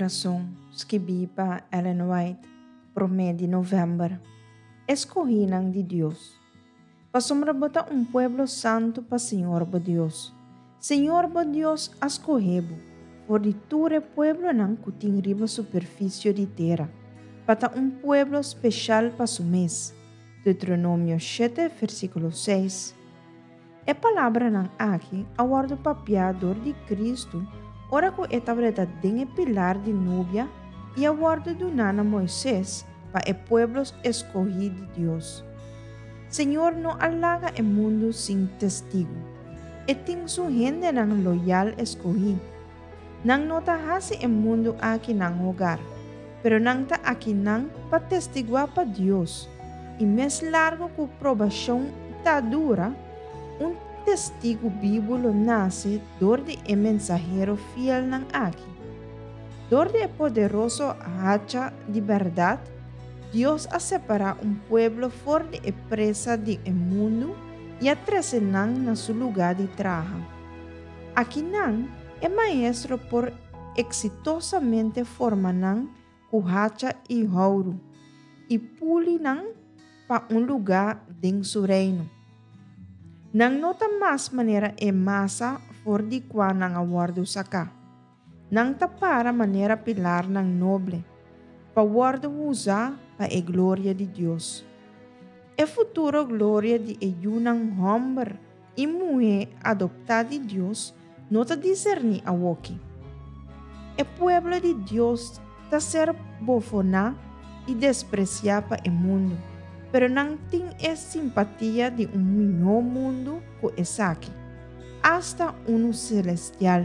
coração, escrevi para Ellen White, por mês de novembro. Escoginan de Deus. Para botar pueblo santo para Senhor bo Deus. Senhor bo Deus escorrebo, por de ture pueblo não cutin riba superfície de terra, para pueblo especial para su mês. Deuteronômio 7, versículo 6. A palavra não aqui, aguardo papiador de Cristo, ora que estableta den pilar de núbia e aguardo do nana Moisés para o pueblos escolhido de Deus. Senhor não alaga o mundo sem testigo. E tem su gente não loyal escolhido. Não nota hasi o mundo aqui não hogar, pero não ta aqui não para testiguar para Deus. E mais largo que provação ta dura, testigo bíblico nasce dor de mensajero fiel não aqui. Dor de poderoso hacha de verdade, Deus a separar pueblo fora de presa de mundo e a trazer na seu lugar de trabalho. Aqui não é maestro por exitosamente formar com hacha e ouro e puli para lugar de seu reino. Nang nota mas maneira massa for di qua nang awardo saka. Nang tapara maneira pilar nang noble. Pawardo usa pa glória de Deus. E futuro glória de yunang homem e mulher adoptada de Deus nota discerni a woki. E pueblo de Deus ta ser bofona e despreciar pa mundo. Pero não tem simpatia de melhor mundo que esse aqui, hasta celestial.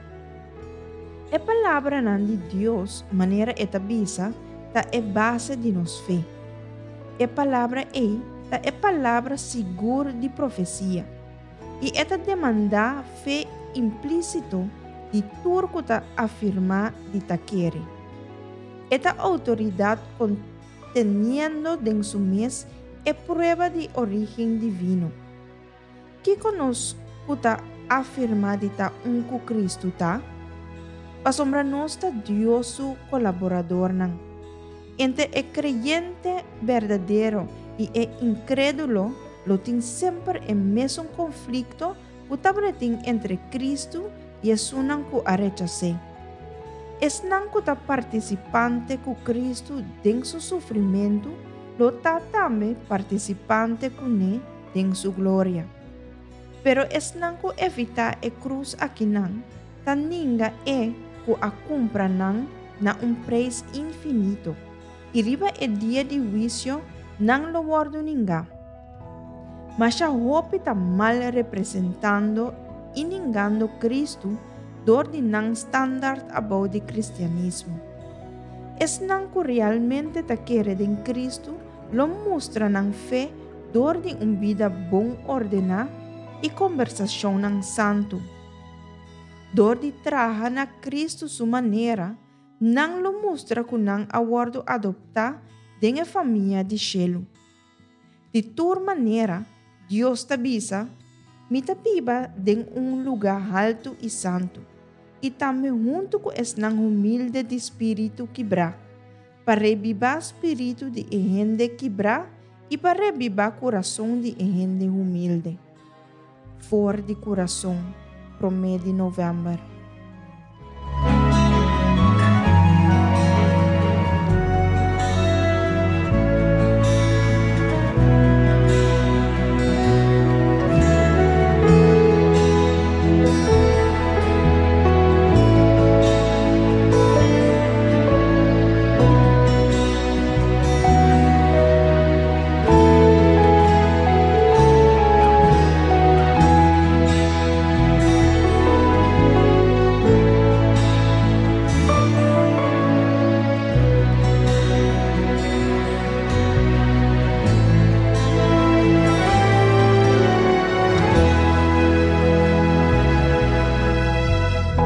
A palavra de Deus, maneira etabisa, tá é base de nos fé. A palavra tá é palavra segura de profecia. E esta demanda fé implícito de tudo que afirma de taquere. Esta autoridade teniendo en su mes é prueba de origen divino. Que conosco afirma de que Cristo ta? Pasombra nosta Dios su colaborador nan. Entre el creyente verdadero y el incrédulo, lo tiene siempre en mesmo conflicto que entre Cristo y es unan que arrechace. Es não que participante com Cristo em seu sofrimento, lo tá também participante com ele em sua glória. Pero es não que evitar a cruz aqui não, tá ninga que a compra não na preço infinito. E riba é dia de juízo, não lo guardo ninguém. Mas a roupa tá mal representando e ningando Cristo, dor de não standard about de cristianismo. Es não que realmente ta querer em Cristo, lo mostra não fé, dor de vida bom ordenar e conversação não santo. Dor de traja na Cristo sua maneira, não lo mostra que não aguardo adoptar de família de Shelo. De toda maneira, Deus te avisa, me te piba de lugar alto e santo. E também junto com esse humilde de espírito quebrar, para revivar espírito de gente quebrar e para revivar coração de gente humilde. For de coração, pro mês de novembro.